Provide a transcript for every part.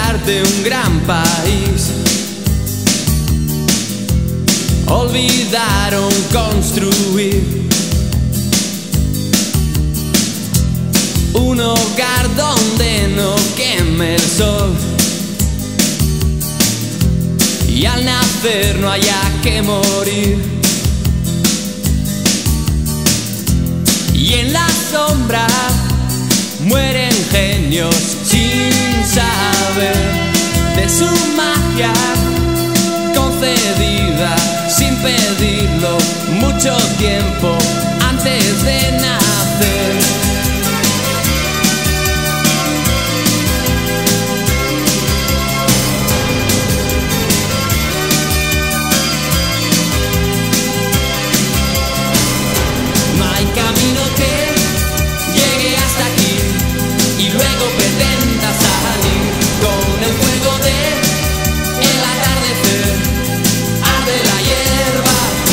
lugar de un gran país olvidaron construir un hogar donde no queme el sol y al nacer no haya que morir. Y en la sombra mueren genios sin saber de su magia concedida sin pedirlo mucho tiempo antes de nacer. Camino que llegue hasta aquí y luego pretenda salir con el fuego del atardecer, arde la hierba.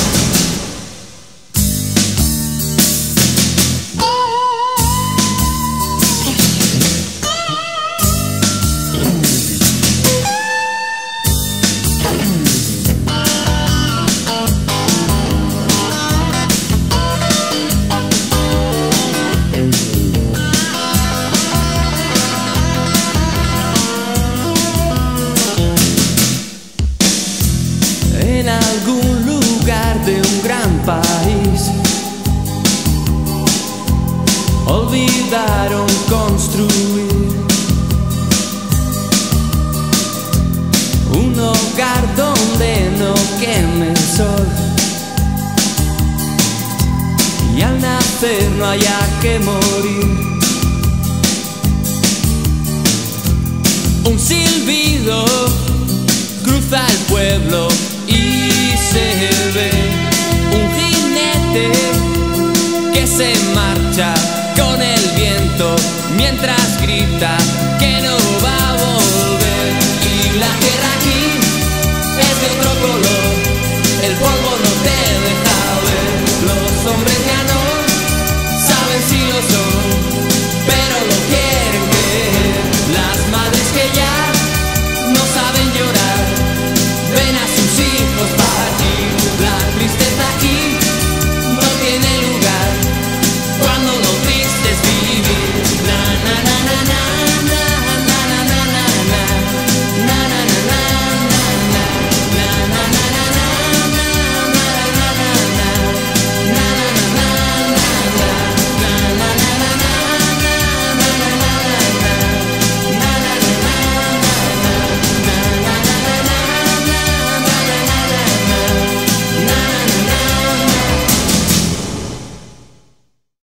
En algún lugar de un gran país olvidaron construir un hogar donde no queme el sol y al nacer no haya que morir. Un silbido cruza el pueblo y se ve un jinete que se marcha con el viento mientras grita